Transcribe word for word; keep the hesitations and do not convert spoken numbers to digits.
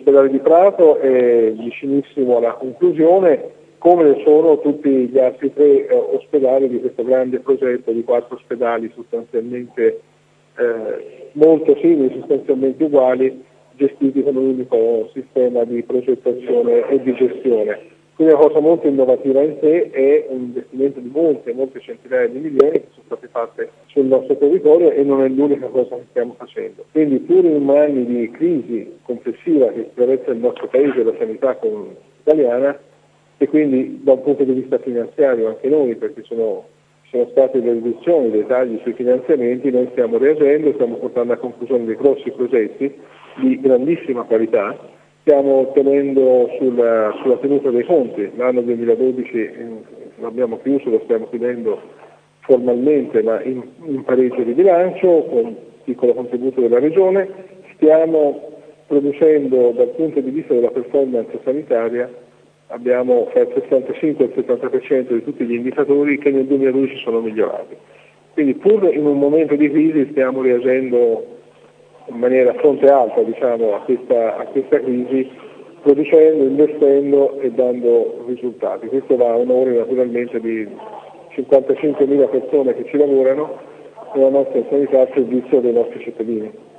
l'ospedale di Prato è vicinissimo alla conclusione, come ne sono tutti gli altri tre eh, ospedali di questo grande progetto di quattro ospedali sostanzialmente eh, molto simili, sostanzialmente uguali, gestiti con un unico sistema di progettazione e di gestione. Quindi una cosa molto innovativa in sé, è un investimento di molte, molte centinaia di milioni che sono state fatte sul nostro territorio e non è l'unica cosa che stiamo facendo. Quindi pur in anni di crisi complessiva che attraversa il nostro paese, la sanità italiana, e quindi da un punto di vista finanziario anche noi, perché sono, sono state delle riduzioni dei tagli sui finanziamenti, noi stiamo reagendo, stiamo portando a conclusione dei grossi progetti di grandissima qualità. Stiamo ottenendo sulla, sulla tenuta dei conti, l'anno duemiladodici eh, l'abbiamo chiuso, lo stiamo chiudendo formalmente ma in, in pareggio di bilancio con un piccolo contributo della Regione. Stiamo producendo dal punto di vista della performance sanitaria, abbiamo fra il sessantacinque e il settanta per cento di tutti gli indicatori che nel duemiladodici sono migliorati. Quindi pur in un momento di crisi stiamo reagendo in maniera a fronte alta, diciamo, a questa, a questa crisi, producendo, investendo e dando risultati. Questo va a onore naturalmente di cinquantacinquemila persone che ci lavorano nella nostra sanità al servizio dei nostri cittadini.